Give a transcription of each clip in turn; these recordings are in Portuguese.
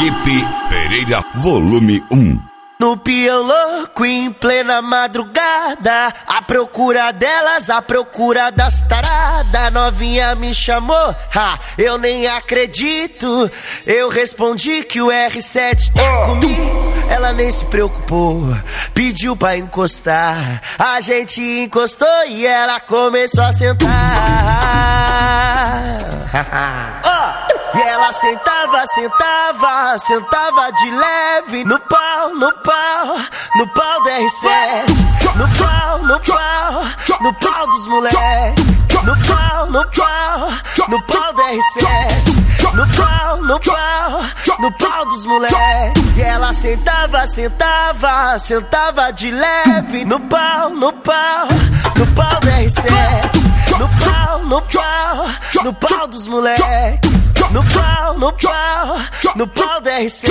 Equipe Pereira, volume 1. No peão louco, em plena madrugada, à procura delas, à procura das taradas. Novinha me chamou, eu nem acredito. Eu respondi que o R7 tá comigo. Ela nem se preocupou, pediu pra encostar. A gente encostou e ela começou a sentar. E ela sentava, sentava, sentava de leve no pau do R7. No pau dos moleque. No pau do R7. No pau dos moleque. E ela sentava, sentava, sentava de leve no pau do R7. No pau dos moleque. No pau do R7.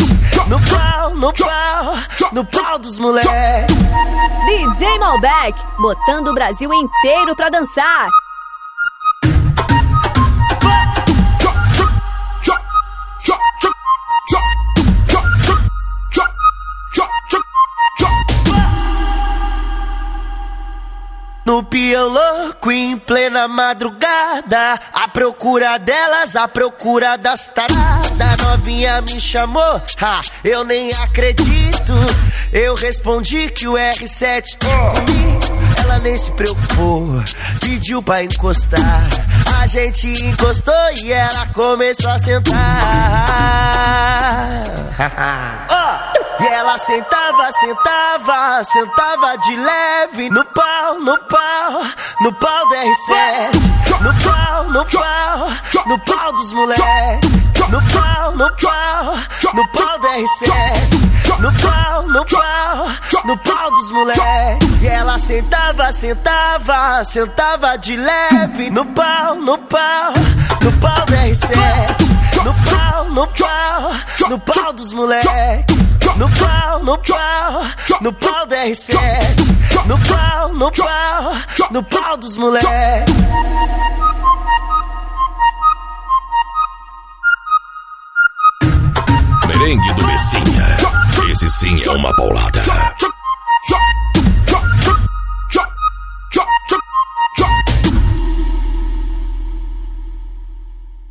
No pau dos moleque. DJ Malbec, botando o Brasil inteiro pra dançar. No peão louco, em plena madrugada, à procura delas, à procura das taradas. Novinha me chamou, eu nem acredito. Eu respondi que o R7 tá comigo. Ela nem se preocupou, pediu pra encostar. A gente encostou e ela começou a sentar. E ela sentava, sentava, sentava de leve no pau do R7. No pau dos moleque. No pau do R7. No pau dos moleque. E ela sentava, sentava, sentava de leve no pau do R7. No pau dos moleque. No pau do R7. No pau dos moleque. Merengue do Bessinha. Esse sim é uma paulada.